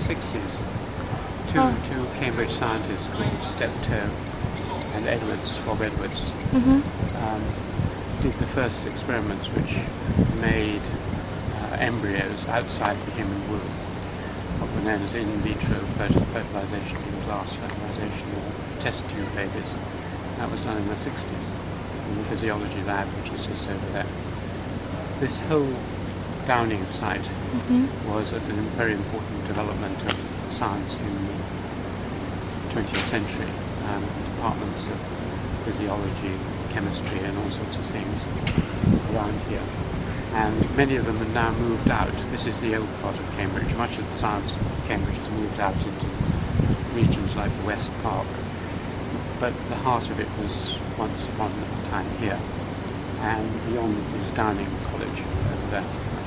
60s. Oh. Two Cambridge scientists called Steptoe and Bob Edwards, did the first experiments which made embryos outside the human womb, what were known as in vitro fertilization, in glass fertilization, or test tube babies. That was done in the 60s in the physiology lab, which is just over there. This whole Downing site was a very important development of science in the 20th century. Departments of physiology, chemistry, and all sorts of things around here. And many of them have now moved out. This is the old part of Cambridge. Much of the science of Cambridge has moved out into regions like the West Park. But the heart of it was once upon a time here. And beyond it is Downing College over there.